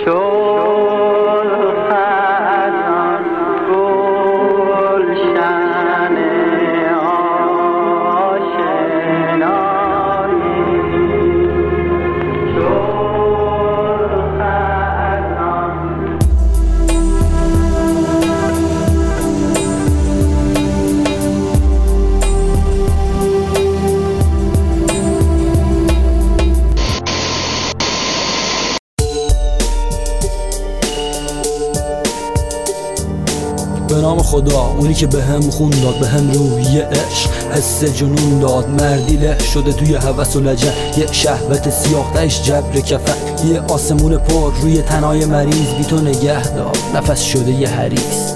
به نام خدا، اونی که به هم خون داد، به هم روحی عشق، حس جنون داد. مردی له شده توی هوس و لجن، یه شهوت سیاه تهش جبر کفن، یه آسمون پر روی تنهای مریض، بی تو نگه دار نفس شده یه حریص.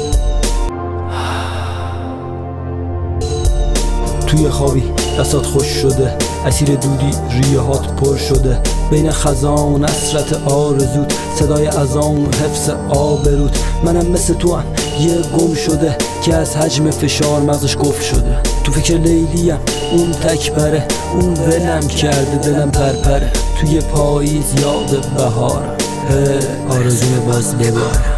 توی خوابی دستات خوش شده، اسیر دودی ریه هات پر شده، بین خزان حسرت آرزوت، صدای اذان حفظ آبروت. منم مثل تو هم یه گم شده که از حجم فشار مغزش گفت شده. تو فکر لیلیم اون تکبره، اون ولم کرده دلم پرپره. توی پاییز یاد بهارم، آرزوی باز ببارم.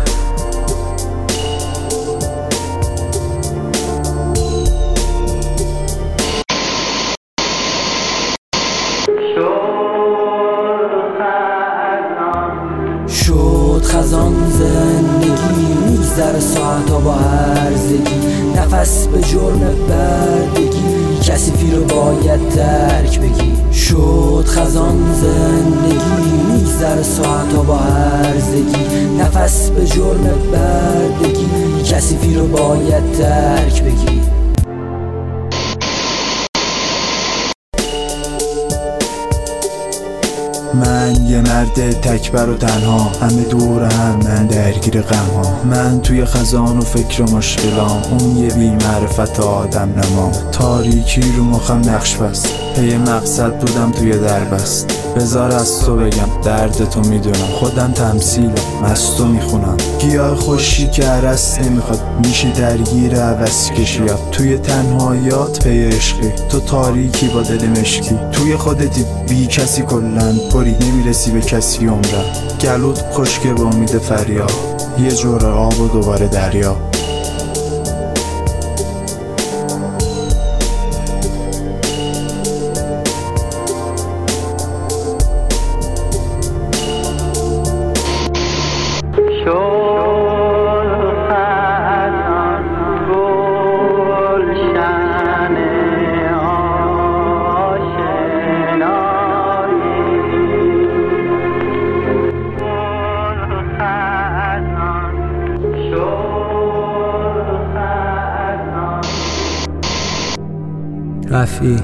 شد خزان زندگی، میگذره ساعتا با هرزگی، نفس به جرم بردگی، کثیفی رو باید ترک بگی. شد خزان زندگی، میگذره ساعتا با هرزگی، نفس به جرم بردگی، کثیفی رو باید ترک بگی. من یه مرد تکبر و تنها، همه دور هم من درگیر غم ها. من توی خزان و فکر و مشکلام، اون یه بی معرفت آدم نما. تاریکی رو مخم نقش بست، پی مقصد بودم توی دربست. بذار از تو بگم درد تو میدونم، خودم تمثیلم مست و میخونم. گیاه خوشی که عرص نمیخواد، میشی درگیر عوض کشیات. توی تنهاییات پی عشقی، تو تاریکی با دل مشکی. توی خودتی بی کسی کلن پری، نمیرسی به کسی عمرم. گلوت خشکه با امید فریاد، یه جور آب و دوباره دریا. رفی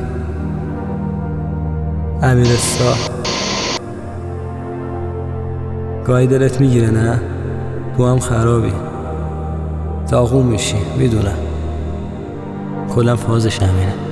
امیرستا، گاهی دلت میگیره نه؟ تو هم خرابی، داغون میشی میدونم، کلم فازش همینه.